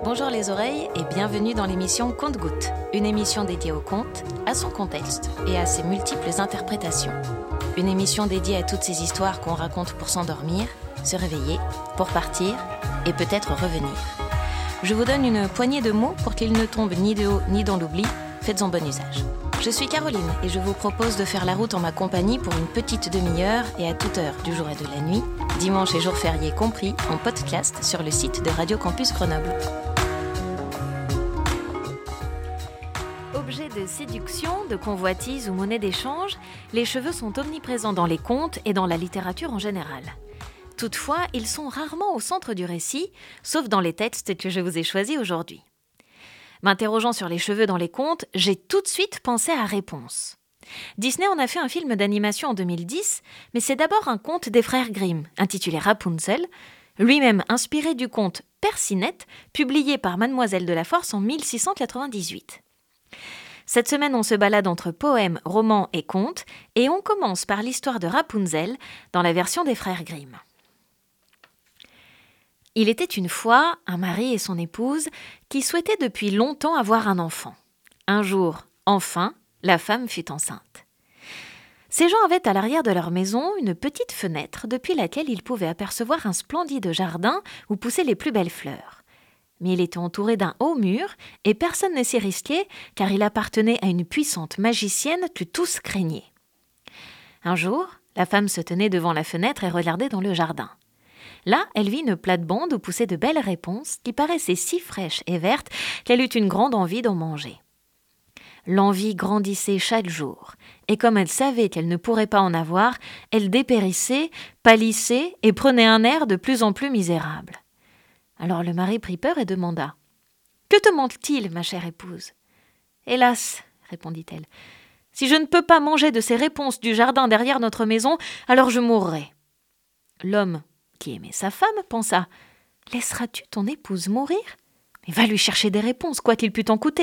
Bonjour les oreilles et bienvenue dans l'émission Conte-Gouttes, une émission dédiée au conte, à son contexte et à ses multiples interprétations. Une émission dédiée à toutes ces histoires qu'on raconte pour s'endormir, se réveiller, pour partir et peut-être revenir. Je vous donne une poignée de mots pour qu'ils ne tombent ni de haut ni dans l'oubli. Faites-en bon usage. Je suis Caroline et je vous propose de faire la route en ma compagnie pour une petite demi-heure et à toute heure du jour et de la nuit, dimanche et jours fériés compris, en podcast sur le site de Radio Campus Grenoble. Objet de séduction, de convoitise ou monnaie d'échange, les cheveux sont omniprésents dans les contes et dans la littérature en général. Toutefois, ils sont rarement au centre du récit, sauf dans les textes que je vous ai choisis aujourd'hui. M'interrogeant sur les cheveux dans les contes, j'ai tout de suite pensé à Réponse. Disney en a fait un film d'animation en 2010, mais c'est d'abord un conte des frères Grimm, intitulé Rapunzel, lui-même inspiré du conte Percinette, publié par Mademoiselle de la Force en 1698. Cette semaine, on se balade entre poèmes, romans et contes, et on commence par l'histoire de Rapunzel dans la version des frères Grimm. Il était une fois un mari et son épouse qui souhaitaient depuis longtemps avoir un enfant. Un jour, enfin, la femme fut enceinte. Ces gens avaient à l'arrière de leur maison une petite fenêtre depuis laquelle ils pouvaient apercevoir un splendide jardin où poussaient les plus belles fleurs. Mais il était entouré d'un haut mur et personne ne s'y risquait car il appartenait à une puissante magicienne que tous craignaient. Un jour, la femme se tenait devant la fenêtre et regardait dans le jardin. Là, elle vit une plate-bande où poussaient de belles réponses qui paraissaient si fraîches et vertes qu'elle eut une grande envie d'en manger. L'envie grandissait chaque jour, et comme elle savait qu'elle ne pourrait pas en avoir, elle dépérissait, pâlissait et prenait un air de plus en plus misérable. Alors le mari prit peur et demanda « Que te manque-t-il, ma chère épouse ?»« Hélas, répondit-elle, si je ne peux pas manger de ces réponses du jardin derrière notre maison, alors je mourrai. » L'homme, qui aimait sa femme, pensa « Laisseras-tu ton épouse mourir ? Mais va lui chercher des réponses, quoi qu'il pût t'en coûter. »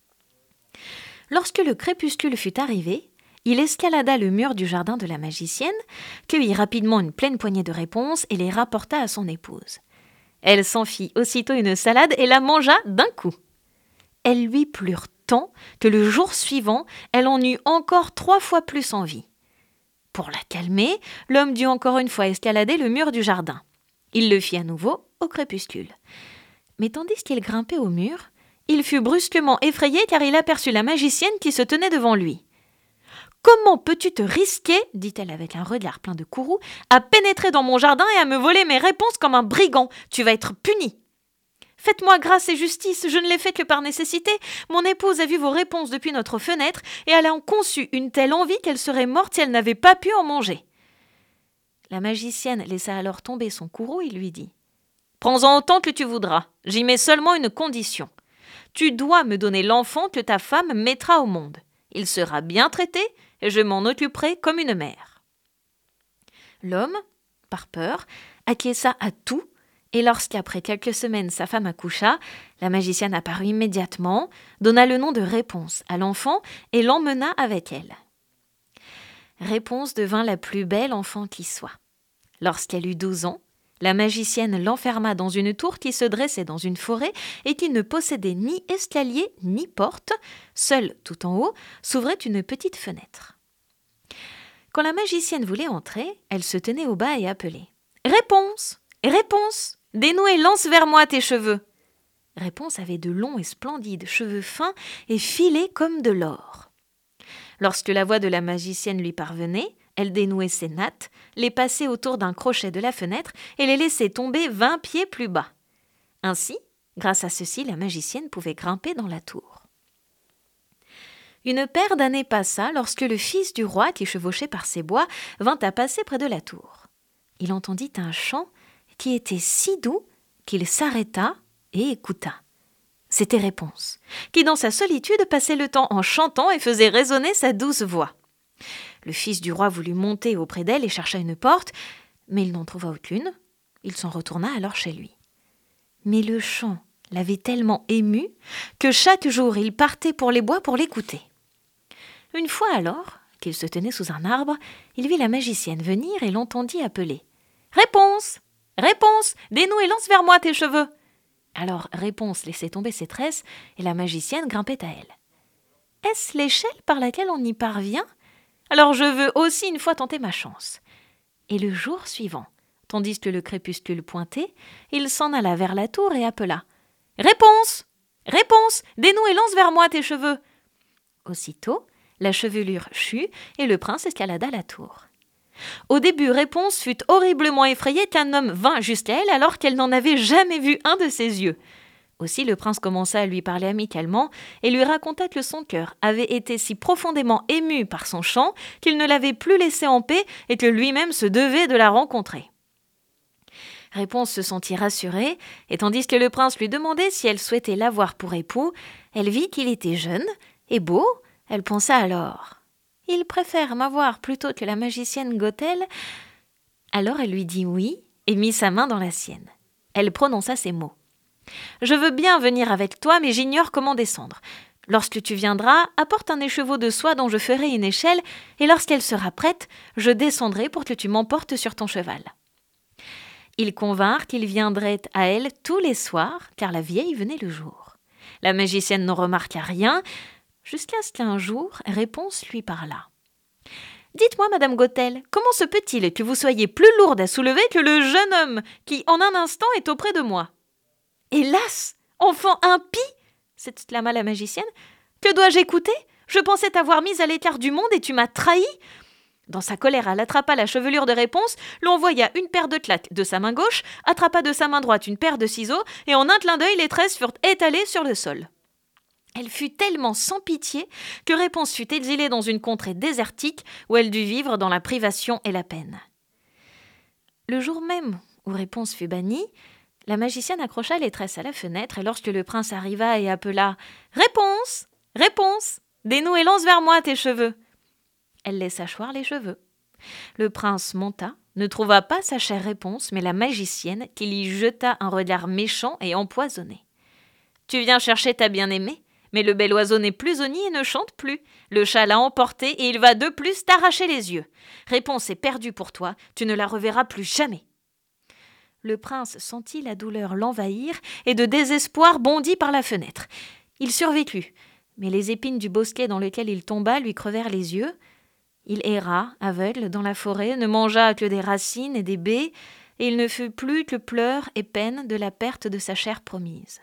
Lorsque le crépuscule fut arrivé, il escalada le mur du jardin de la magicienne, cueillit rapidement une pleine poignée de réponses et les rapporta à son épouse. Elle s'en fit aussitôt une salade et la mangea d'un coup. Elles lui plurent tant que le jour suivant, elle en eut encore 3 fois plus envie. Pour la calmer, l'homme dut encore une fois escalader le mur du jardin. Il le fit à nouveau au crépuscule. Mais tandis qu'il grimpait au mur, il fut brusquement effrayé car il aperçut la magicienne qui se tenait devant lui. « Comment peux-tu te risquer, dit-elle avec un regard plein de courroux, à pénétrer dans mon jardin et à me voler mes réponses comme un brigand ? Tu vas être puni !» « Faites-moi grâce et justice, je ne l'ai fait que par nécessité. Mon épouse a vu vos réponses depuis notre fenêtre et elle en conçut une telle envie qu'elle serait morte si elle n'avait pas pu en manger. » La magicienne laissa alors tomber son courroux et lui dit « Prends-en autant que tu voudras, j'y mets seulement une condition. Tu dois me donner l'enfant que ta femme mettra au monde. Il sera bien traité et je m'en occuperai comme une mère. » L'homme, par peur, acquiesça à tout. Et lorsqu'après quelques semaines sa femme accoucha, la magicienne apparut immédiatement, donna le nom de Réponse à l'enfant et l'emmena avec elle. Réponse devint la plus belle enfant qui soit. Lorsqu'elle eut 12 ans, la magicienne l'enferma dans une tour qui se dressait dans une forêt et qui ne possédait ni escalier ni porte. Seule, tout en haut, s'ouvrait une petite fenêtre. Quand la magicienne voulait entrer, elle se tenait au bas et appelait « Réponse ! Réponse ! Dénoue et lance vers moi tes cheveux !» Réponse avait de longs et splendides cheveux fins et filés comme de l'or. Lorsque la voix de la magicienne lui parvenait, elle dénouait ses nattes, les passait autour d'un crochet de la fenêtre et les laissait tomber 20 pieds plus bas. Ainsi, grâce à ceci, la magicienne pouvait grimper dans la tour. Une paire d'années passa lorsque le fils du roi, qui chevauchait par ses bois, vint à passer près de la tour. Il entendit un chant qui était si doux qu'il s'arrêta et écouta. C'était Réponse, qui dans sa solitude passait le temps en chantant et faisait résonner sa douce voix. Le fils du roi voulut monter auprès d'elle et chercha une porte, mais il n'en trouva aucune. Il s'en retourna alors chez lui. Mais le chant l'avait tellement ému que chaque jour il partait pour les bois pour l'écouter. Une fois alors, qu'il se tenait sous un arbre, il vit la magicienne venir et l'entendit appeler « Réponse ! Réponse ! Dénoue et lance vers moi tes cheveux !» Alors Réponse laissait tomber ses tresses et la magicienne grimpait à elle. « Est-ce l'échelle par laquelle on y parvient ? Alors je veux aussi une fois tenter ma chance. » Et le jour suivant, tandis que le crépuscule pointait, il s'en alla vers la tour et appela « Réponse ! Réponse ! Dénoue et lance vers moi tes cheveux !» Aussitôt, la chevelure chut et le prince escalada la tour. Au début, Réponse fut horriblement effrayée qu'un homme vînt jusqu'à elle alors qu'elle n'en avait jamais vu un de ses yeux. Aussi le prince commença à lui parler amicalement et lui raconta que son cœur avait été si profondément ému par son chant qu'il ne l'avait plus laissée en paix et que lui-même se devait de la rencontrer. Réponse se sentit rassurée, et tandis que le prince lui demandait si elle souhaitait l'avoir pour époux, elle vit qu'il était jeune et beau. Elle pensa alors « Il préfère m'avoir plutôt que la magicienne Gothel ?» Alors elle lui dit oui et mit sa main dans la sienne. Elle prononça ces mots. « Je veux bien venir avec toi, mais j'ignore comment descendre. Lorsque tu viendras, apporte un écheveau de soie dont je ferai une échelle, et lorsqu'elle sera prête, je descendrai pour que tu m'emportes sur ton cheval. » Ils convinrent qu'il viendrait à elle tous les soirs, car la vieille venait le jour. La magicienne n'en remarqua rien, jusqu'à ce qu'un jour, Réponse lui parla. « Dites-moi, Madame Gothel, comment se peut-il que vous soyez plus lourde à soulever que le jeune homme qui, en un instant, est auprès de moi ?»« Hélas, enfant impie !» s'exclama la magicienne. « Que dois-je écouter ? Je pensais t'avoir mise à l'écart du monde et tu m'as trahi !» Dans sa colère, elle attrapa la chevelure de Réponse, lui envoya une paire de claques de sa main gauche, attrapa de sa main droite une paire de ciseaux, et en un clin d'œil, les tresses furent étalées sur le sol. Elle fut tellement sans pitié que Réponse fut exilée dans une contrée désertique où elle dut vivre dans la privation et la peine. Le jour même où Réponse fut bannie, la magicienne accrocha les tresses à la fenêtre et lorsque le prince arriva et appela « Réponse ! Réponse ! Dénoue et lance vers moi tes cheveux !» Elle laissa choir les cheveux. Le prince monta, ne trouva pas sa chère Réponse, mais la magicienne qui lui jeta un regard méchant et empoisonné. « Tu viens chercher ta bien-aimée ? Mais le bel oiseau n'est plus au nid et ne chante plus. Le chat l'a emporté et il va de plus t'arracher les yeux. Réponse est perdue pour toi, tu ne la reverras plus jamais. » Le prince sentit la douleur l'envahir et de désespoir bondit par la fenêtre. Il survécut, mais les épines du bosquet dans lequel il tomba lui crevèrent les yeux. Il erra, aveugle, dans la forêt, ne mangea que des racines et des baies, et il ne fut plus que pleurs et peines de la perte de sa chair promise.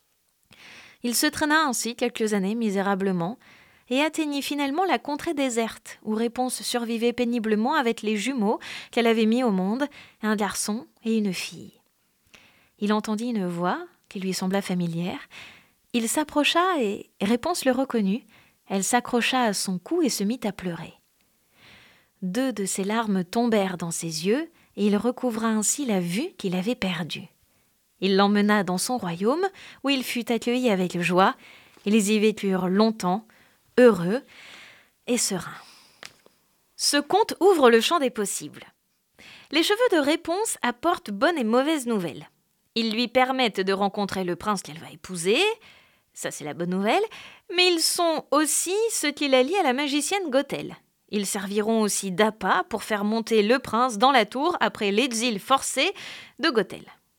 Il se traîna ainsi quelques années misérablement et atteignit finalement la contrée déserte où Réponse survivait péniblement avec les jumeaux qu'elle avait mis au monde, un garçon et une fille. Il entendit une voix qui lui sembla familière. Il s'approcha et Réponse le reconnut. Elle s'accrocha à son cou et se mit à pleurer. 2 de ses larmes tombèrent dans ses yeux et il recouvra ainsi la vue qu'il avait perdue. Il l'emmena dans son royaume, où il fut accueilli avec joie. Ils y vécurent longtemps, heureux et sereins. Ce conte ouvre le champ des possibles. Les cheveux de Réponse apportent bonnes et mauvaises nouvelles. Ils lui permettent de rencontrer le prince qu'elle va épouser, ça c'est la bonne nouvelle, mais ils sont aussi ce qui la lie à la magicienne Gothel. Ils serviront aussi d'appât pour faire monter le prince dans la tour après l'exil forcé de Gothel.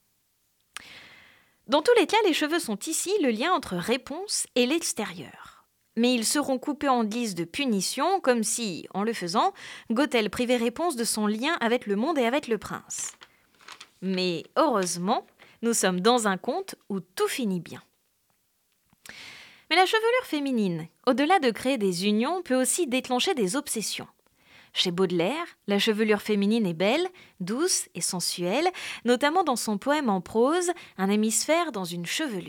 Dans tous les cas, les cheveux sont ici le lien entre Réponse et l'extérieur. Mais ils seront coupés en guise de punition, comme si, en le faisant, Gothel privait Réponse de son lien avec le monde et avec le prince. Mais heureusement, nous sommes dans un conte où tout finit bien. Mais la chevelure féminine, au-delà de créer des unions, peut aussi déclencher des obsessions. Chez Baudelaire, la chevelure féminine est belle, douce et sensuelle, notamment dans son poème en prose « Un hémisphère dans une chevelure ».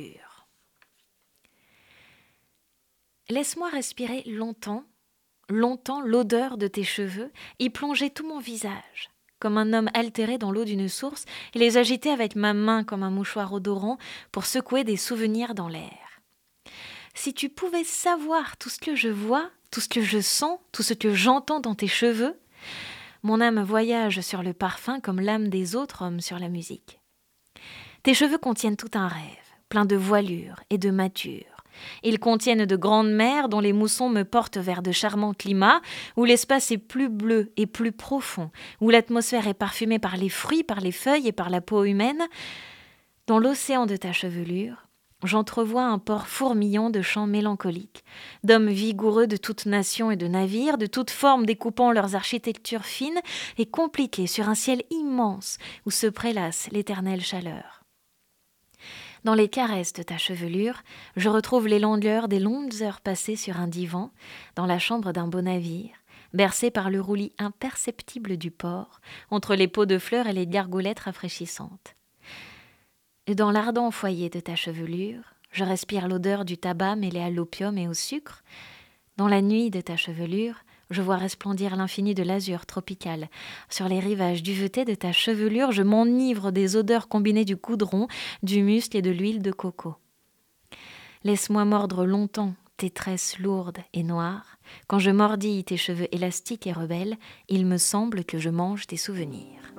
Laisse-moi respirer longtemps, longtemps l'odeur de tes cheveux, y plonger tout mon visage, comme un homme altéré dans l'eau d'une source, et les agiter avec ma main comme un mouchoir odorant pour secouer des souvenirs dans l'air. Si tu pouvais savoir tout ce que je vois, tout ce que je sens, tout ce que j'entends dans tes cheveux, mon âme voyage sur le parfum comme l'âme des autres hommes sur la musique. Tes cheveux contiennent tout un rêve, plein de voilure et de mâture. Ils contiennent de grandes mers dont les moussons me portent vers de charmants climats, où l'espace est plus bleu et plus profond, où l'atmosphère est parfumée par les fruits, par les feuilles et par la peau humaine. Dans l'océan de ta chevelure, j'entrevois un port fourmillant de chants mélancoliques, d'hommes vigoureux de toute nation et de navires, de toutes formes découpant leurs architectures fines et compliquées sur un ciel immense où se prélasse l'éternelle chaleur. Dans les caresses de ta chevelure, je retrouve les longueurs des longues heures passées sur un divan, dans la chambre d'un beau navire, bercé par le roulis imperceptible du port, entre les pots de fleurs et les gargoulettes rafraîchissantes. Et dans l'ardent foyer de ta chevelure, je respire l'odeur du tabac mêlé à l'opium et au sucre. Dans la nuit de ta chevelure, je vois resplendir l'infini de l'azur tropical. Sur les rivages duvetés de ta chevelure, je m'enivre des odeurs combinées du goudron, du musc et de l'huile de coco. Laisse-moi mordre longtemps tes tresses lourdes et noires. Quand je mordille tes cheveux élastiques et rebelles, il me semble que je mange tes souvenirs.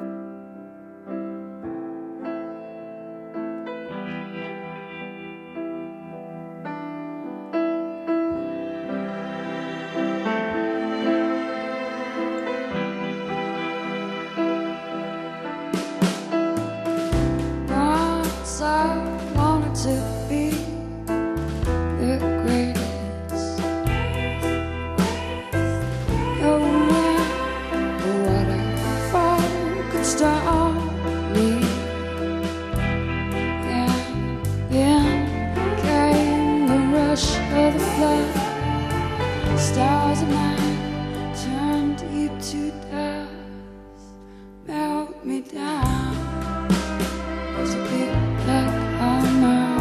Stars of mine turn deep to dust, melt me down to be like armor.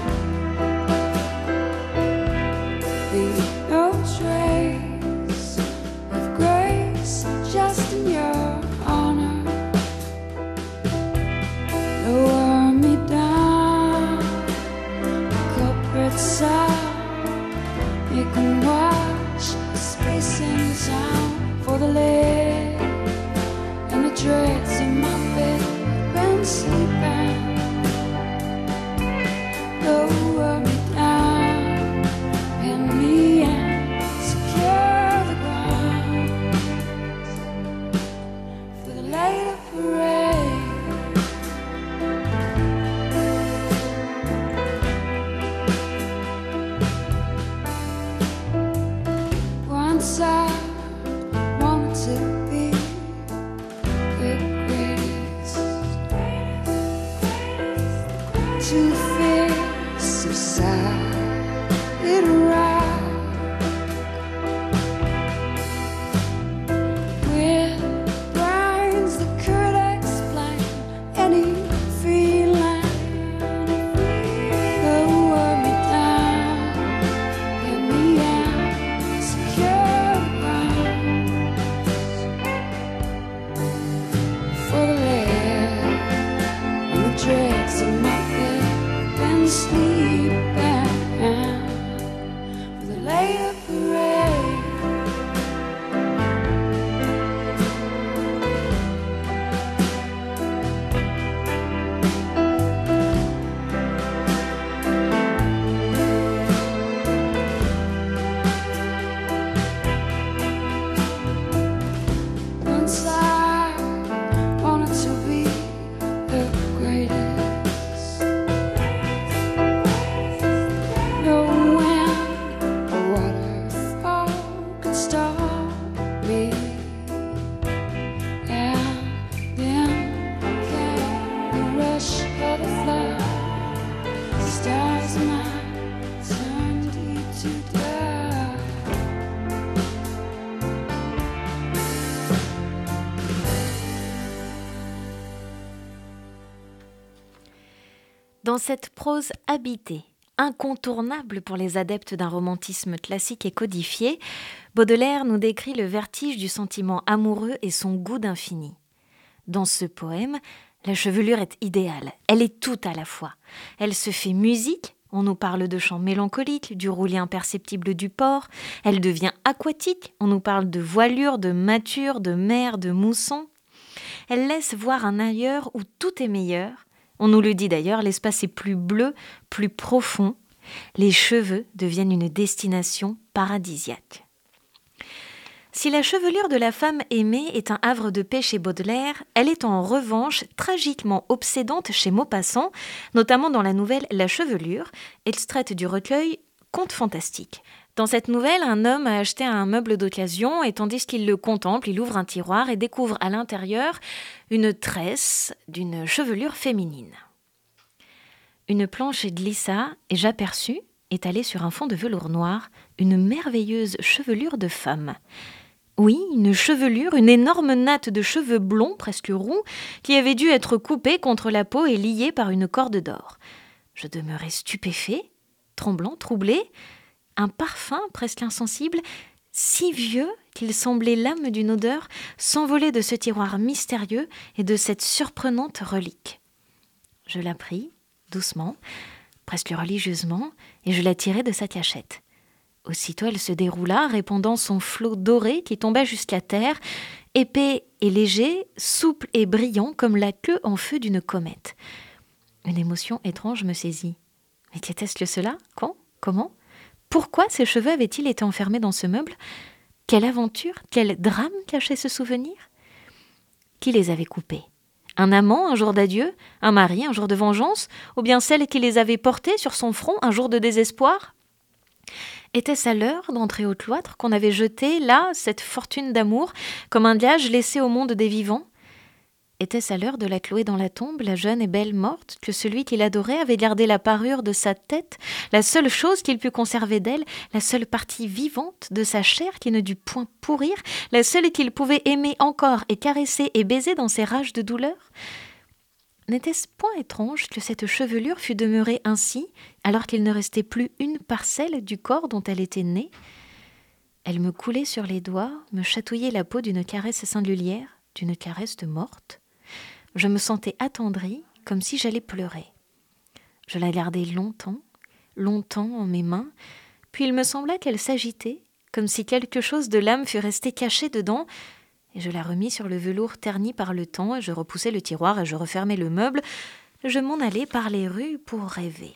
Leave no trace of grace, just in your honor. Lower me down, culprit side, you can watch the space and sound for the lid and the dregs in my bed when sleeping. Lower me down, pin me and secure the ground for the later parade. Once I wanted to be the greatest, to face society right, with brains that could explain any feeling. Lower me down, pin me and secure the ground for the lead and the dregs in my bed and sleeping for the later parade. Once I wanted to be the greatest, no wind or waterfall could stop me. And then came the rush of the flood, stars might turn deep to dust. Dans cette prose habitée, incontournable pour les adeptes d'un romantisme classique et codifié, Baudelaire nous décrit le vertige du sentiment amoureux et son goût d'infini. Dans ce poème, la chevelure est idéale, elle est tout à la fois. Elle se fait musique, on nous parle de chants mélancoliques, du roulis imperceptible du port, elle devient aquatique, on nous parle de voilure, de mâture, de mer, de mousson. Elle laisse voir un ailleurs où tout est meilleur. On nous le dit d'ailleurs, l'espace est plus bleu, plus profond. Les cheveux deviennent une destination paradisiaque. Si la chevelure de la femme aimée est un havre de paix chez Baudelaire, elle est en revanche tragiquement obsédante chez Maupassant, notamment dans la nouvelle La chevelure, extraite du recueil Contes fantastiques. Dans cette nouvelle, un homme a acheté un meuble d'occasion et tandis qu'il le contemple, il ouvre un tiroir et découvre à l'intérieur une tresse d'une chevelure féminine. Une planche glissa et j'aperçus, étalée sur un fond de velours noir, une merveilleuse chevelure de femme. Oui, une chevelure, une énorme natte de cheveux blonds, presque roux, qui avait dû être coupée contre la peau et liée par une corde d'or. Je demeurai stupéfait, tremblant, troublé. Un parfum presque insensible, si vieux qu'il semblait l'âme d'une odeur, s'envolait de ce tiroir mystérieux et de cette surprenante relique. Je la pris, doucement, presque religieusement, et je la tirai de sa cachette. Aussitôt elle se déroula, répandant son flot doré qui tomba jusqu'à terre, épais et léger, souple et brillant comme la queue en feu d'une comète. Une émotion étrange me saisit. Mais qu'était-ce que cela ? Quand ? Comment ? Pourquoi ces cheveux avaient-ils été enfermés dans ce meuble ? Quelle aventure, quel drame cachait ce souvenir ? Qui les avait coupés ? Un amant un jour d'adieu ? Un mari un jour de vengeance ? Ou bien celle qui les avait portés sur son front un jour de désespoir ? Était-ce à l'heure d'entrer au cloître qu'on avait jeté, là, cette fortune d'amour, comme un gage laissé au monde des vivants ? Était-ce à l'heure de la clouer dans la tombe, la jeune et belle morte, que celui qu'il adorait avait gardé la parure de sa tête, la seule chose qu'il put conserver d'elle, la seule partie vivante de sa chair qui ne dut point pourrir, la seule qu'il pouvait aimer encore et caresser et baiser dans ses rages de douleur ? N'était-ce point étrange que cette chevelure fût demeurée ainsi, alors qu'il ne restait plus une parcelle du corps dont elle était née ? Elle me coulait sur les doigts, me chatouillait la peau d'une caresse singulière, d'une caresse de morte. Je me sentais attendrie, comme si j'allais pleurer. Je la gardai longtemps, longtemps en mes mains, puis il me sembla qu'elle s'agitait, comme si quelque chose de l'âme fût resté caché dedans, et je la remis sur le velours terni par le temps, et je repoussai le tiroir et je refermai le meuble. Je m'en allai par les rues pour rêver.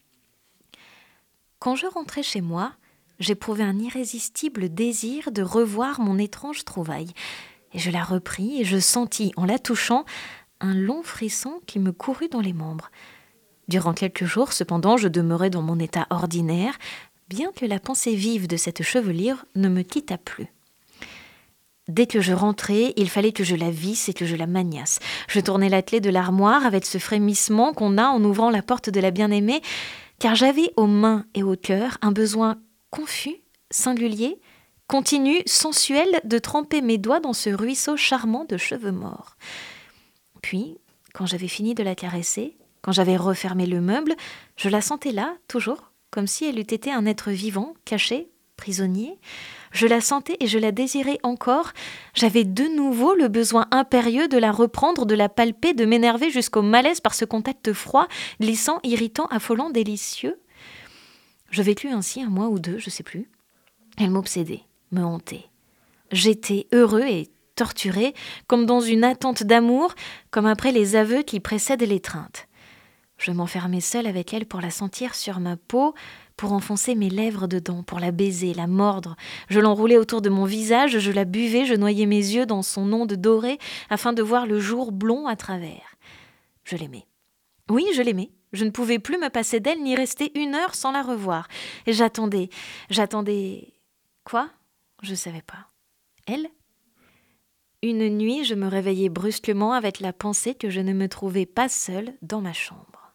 Quand je rentrai chez moi, j'éprouvai un irrésistible désir de revoir mon étrange trouvaille, et je la repris et je sentis, en la touchant, un long frisson qui me courut dans les membres. Durant quelques jours, cependant, je demeurai dans mon état ordinaire, bien que la pensée vive de cette chevelure ne me quittât plus. Dès que je rentrai, il fallait que je la visse et que je la maniasse. Je tournai la clé de l'armoire avec ce frémissement qu'on a en ouvrant la porte de la bien-aimée, car j'avais aux mains et au cœur un besoin confus, singulier, continu, sensuel, de tremper mes doigts dans ce ruisseau charmant de cheveux morts. Puis, quand j'avais fini de la caresser, quand j'avais refermé le meuble, je la sentais là, toujours, comme si elle eût été un être vivant, caché, prisonnier. Je la sentais et je la désirais encore. J'avais de nouveau le besoin impérieux de la reprendre, de la palper, de m'énerver jusqu'au malaise par ce contact froid, glissant, irritant, affolant, délicieux. Je vécus ainsi un mois ou deux, je sais plus. Elle m'obsédait, me hantait. J'étais heureux et torturé, comme dans une attente d'amour, comme après les aveux qui précèdent l'étreinte. Je m'enfermais seule avec elle pour la sentir sur ma peau, pour enfoncer mes lèvres dedans, pour la baiser, la mordre. Je l'enroulais autour de mon visage, je la buvais, je noyais mes yeux dans son onde dorée, afin de voir le jour blond à travers. Je l'aimais. Oui, je l'aimais. Je ne pouvais plus me passer d'elle, ni rester une heure sans la revoir. Et j'attendais. Quoi ? Je ne savais pas. Elle ? Une nuit, je me réveillai brusquement avec la pensée que je ne me trouvais pas seule dans ma chambre.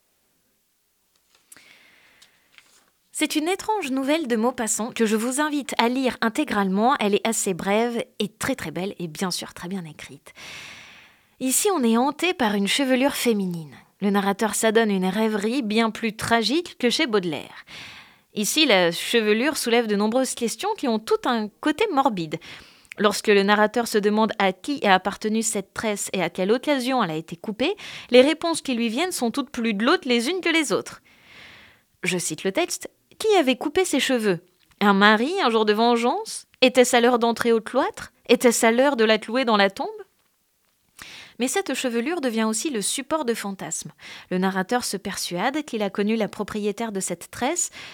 C'est une étrange nouvelle de Maupassant que je vous invite à lire intégralement. Elle est assez brève et très très belle et bien sûr très bien écrite. Ici, on est hanté par une chevelure féminine. Le narrateur s'adonne une rêverie bien plus tragique que chez Baudelaire. Ici, la chevelure soulève de nombreuses questions qui ont tout un côté morbide. Lorsque le narrateur se demande à qui a appartenu cette tresse et à quelle occasion elle a été coupée, les réponses qui lui viennent sont toutes plus glauques les unes que les autres. Je cite le texte. « Qui avait coupé ses cheveux ? Un mari, un jour de vengeance ? Était-ce à l'heure d'entrer au cloître ? Était-ce à l'heure de la clouer dans la tombe ?» Mais cette chevelure devient aussi le support de fantasmes. Le narrateur se persuade qu'il a connu la propriétaire de cette tresse.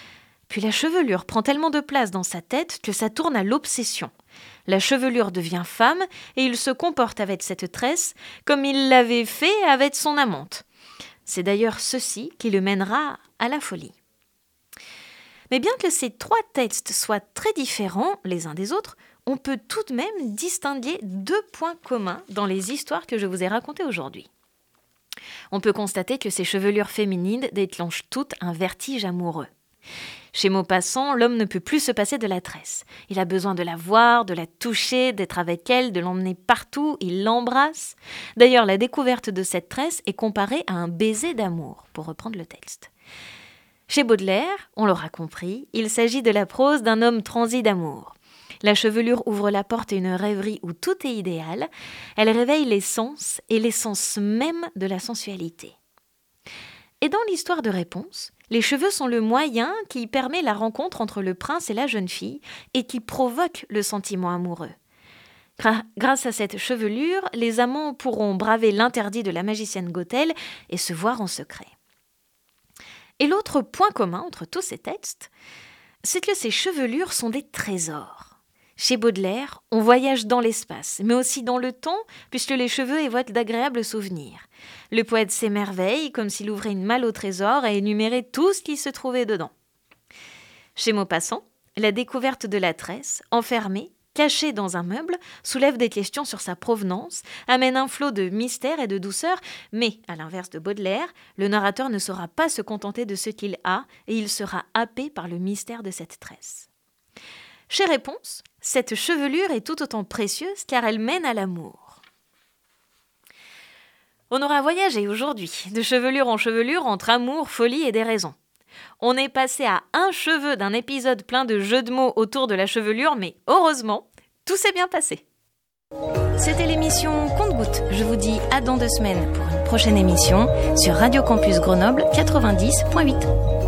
Puis la chevelure prend tellement de place dans sa tête que ça tourne à l'obsession. La chevelure devient femme et il se comporte avec cette tresse comme il l'avait fait avec son amante. C'est d'ailleurs ceci qui le mènera à la folie. Mais bien que ces 3 textes soient très différents les uns des autres, on peut tout de même distinguer 2 points communs dans les histoires que je vous ai racontées aujourd'hui. On peut constater que ces chevelures féminines déclenchent toutes un vertige amoureux. Chez Maupassant, l'homme ne peut plus se passer de la tresse. Il a besoin de la voir, de la toucher, d'être avec elle, de l'emmener partout, il l'embrasse. D'ailleurs, la découverte de cette tresse est comparée à un baiser d'amour, pour reprendre le texte. Chez Baudelaire, on l'aura compris, il s'agit de la prose d'un homme transi d'amour. La chevelure ouvre la porte à une rêverie où tout est idéal. Elle réveille les sens et l'essence même de la sensualité. Et dans l'histoire de Réponse, les cheveux sont le moyen qui permet la rencontre entre le prince et la jeune fille et qui provoque le sentiment amoureux. Grâce à cette chevelure, les amants pourront braver l'interdit de la magicienne Gothel et se voir en secret. Et l'autre point commun entre tous ces textes, c'est que ces chevelures sont des trésors. Chez Baudelaire, on voyage dans l'espace, mais aussi dans le temps, puisque les cheveux évoquent d'agréables souvenirs. Le poète s'émerveille comme s'il ouvrait une malle au trésor et énumérait tout ce qui se trouvait dedans. Chez Maupassant, la découverte de la tresse, enfermée, cachée dans un meuble, soulève des questions sur sa provenance, amène un flot de mystère et de douceur, mais, à l'inverse de Baudelaire, le narrateur ne saura pas se contenter de ce qu'il a et il sera happé par le mystère de cette tresse. Chez Réponse, cette chevelure est tout autant précieuse car elle mène à l'amour. On aura voyagé aujourd'hui, de chevelure en chevelure, entre amour, folie et déraison. On est passé à un cheveu d'un épisode plein de jeux de mots autour de la chevelure, mais heureusement, tout s'est bien passé. C'était l'émission Compte-Gouttes. Je vous dis à dans 2 semaines pour une prochaine émission sur Radio Campus Grenoble 90.8.